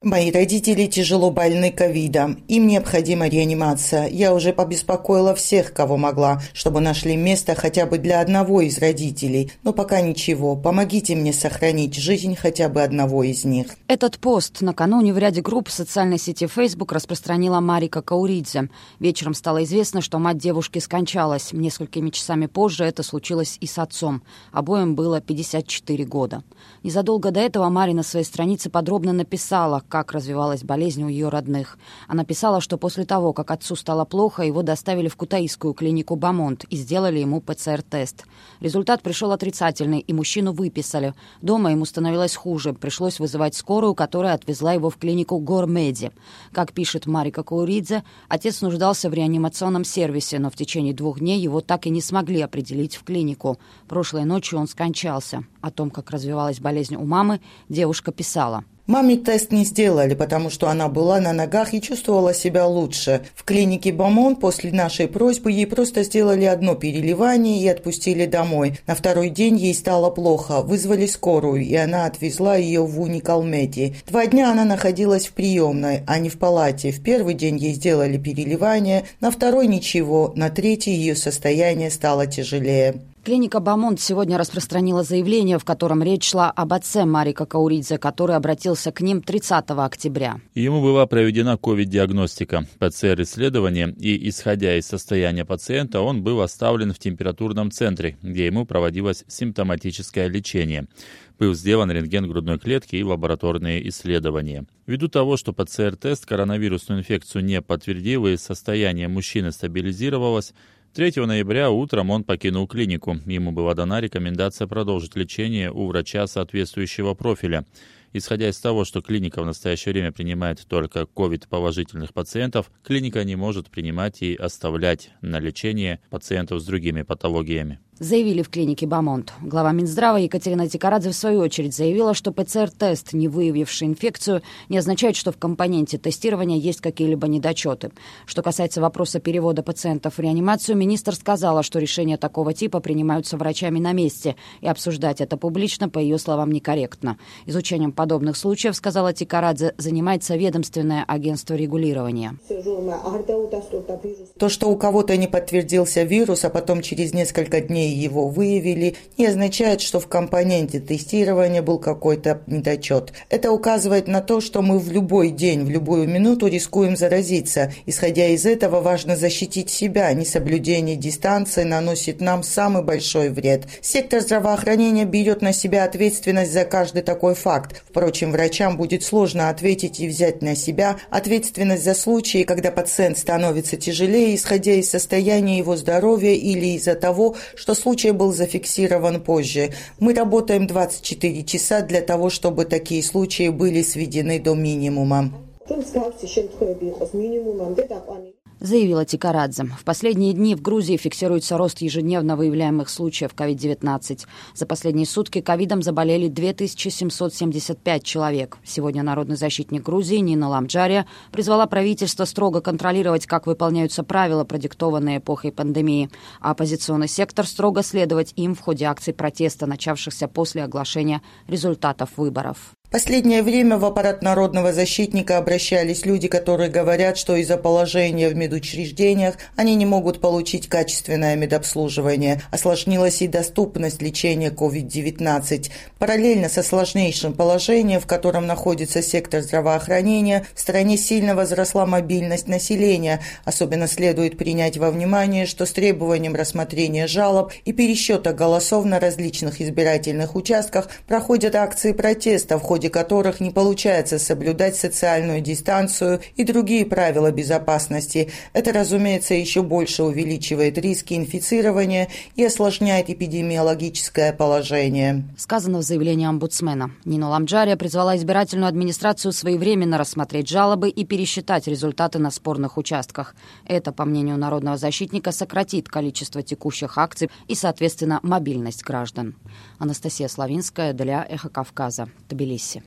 Мои родители тяжело больны ковидом. Им необходима реанимация. Я уже побеспокоила всех, кого могла, чтобы нашли место хотя бы для одного из родителей. Но пока ничего. Помогите мне сохранить жизнь хотя бы одного из них. Этот пост накануне в ряде групп в социальной сети Facebook распространила Марика Кауридзе. Вечером стало известно, что мать девушки скончалась. Несколькими часами позже это случилось и с отцом. Обоим было 54 года. Незадолго до этого Мари на своей странице подробно написала, как развивалась болезнь у ее родных. Она писала, что после того, как отцу стало плохо, его доставили в кутаисскую клинику Бамонт и сделали ему ПЦР-тест. Результат пришел отрицательный, и мужчину выписали. Дома ему становилось хуже. Пришлось вызывать скорую, которая отвезла его в клинику Гормеди. Как пишет Марика Кауридзе, отец нуждался в реанимационном сервисе, но в течение 2 дней его так и не смогли определить в клинику. Прошлой ночью он скончался. О том, как развивалась болезнь у мамы, девушка писала. Маме тест не сделали, потому что она была на ногах и чувствовала себя лучше. В клинике Бамон после нашей просьбы ей просто сделали одно переливание и отпустили домой. На 2-й день ей стало плохо, вызвали скорую, и она отвезла ее в Уникалмети. 2 дня она находилась в приемной, а не в палате. В 1-й день ей сделали переливание, на 2-й ничего, на 3-й ее состояние стало тяжелее. Клиника Бамонт сегодня распространила заявление, в котором речь шла об отце Марика Кауридзе, который обратился к ним 30 октября. Ему была проведена ковид-диагностика, ПЦР-исследование, и, исходя из состояния пациента, он был оставлен в температурном центре, где ему проводилось симптоматическое лечение. Был сделан рентген грудной клетки и лабораторные исследования. Ввиду того, что ПЦР-тест коронавирусную инфекцию не подтвердил и состояние мужчины стабилизировалось, 3 ноября утром он покинул клинику. Ему была дана рекомендация продолжить лечение у врача соответствующего профиля. Исходя из того, что клиника в настоящее время принимает только ковид-положительных пациентов, клиника не может принимать и оставлять на лечение пациентов с другими патологиями. Заявили в клинике Бамонт. Глава Минздрава Екатерина Тикарадзе в свою очередь заявила, что ПЦР-тест, не выявивший инфекцию, не означает, что в компоненте тестирования есть какие-либо недочеты. Что касается вопроса перевода пациентов в реанимацию, министр сказала, что решения такого типа принимаются врачами на месте, и обсуждать это публично, по ее словам, некорректно. Изучением подобных случаев, сказала Тикарадзе, занимается ведомственное агентство регулирования. То, что у кого-то не подтвердился вирус, а потом через несколько дней его выявили, не означает, что в компоненте тестирования был какой-то недочет. Это указывает на то, что мы в любой день, в любую минуту рискуем заразиться. Исходя из этого, важно защитить себя. Несоблюдение дистанции наносит нам самый большой вред. Сектор здравоохранения берет на себя ответственность за каждый такой факт. Впрочем, врачам будет сложно ответить и взять на себя ответственность за случаи, когда пациент становится тяжелее, исходя из состояния его здоровья или из-за того, что случай был зафиксирован позже. Мы работаем 24 часа для того, чтобы такие случаи были сведены до минимума. Заявила Тикарадзе. В последние дни в Грузии фиксируется рост ежедневно выявляемых случаев COVID-19. За последние сутки ковидом заболели 2775 человек. Сегодня народный защитник Грузии Нина Ламджария призвала правительство строго контролировать, как выполняются правила, продиктованные эпохой пандемии, а оппозиционный сектор строго следовать им в ходе акций протеста, начавшихся после оглашения результатов выборов. В последнее время в аппарат народного защитника обращались люди, которые говорят, что из-за положения в медучреждениях они не могут получить качественное медобслуживание. Осложнилась и доступность лечения COVID-19. Параллельно со сложнейшим положением, в котором находится сектор здравоохранения, в стране сильно возросла мобильность населения. Особенно следует принять во внимание, что с требованием рассмотрения жалоб и пересчета голосов на различных избирательных участках проходят акции протеста, в ходе которых не получается соблюдать социальную дистанцию и другие правила безопасности. Это, разумеется, еще больше увеличивает риски инфицирования и осложняет эпидемиологическое положение. Сказано в заявлении омбудсмена. Нина Ламджария призвала избирательную администрацию своевременно рассмотреть жалобы и пересчитать результаты на спорных участках. Это, по мнению народного защитника, сократит количество текущих акций и, соответственно, мобильность граждан. Анастасия Славинская для «Эхо Кавказа», Тбилиси.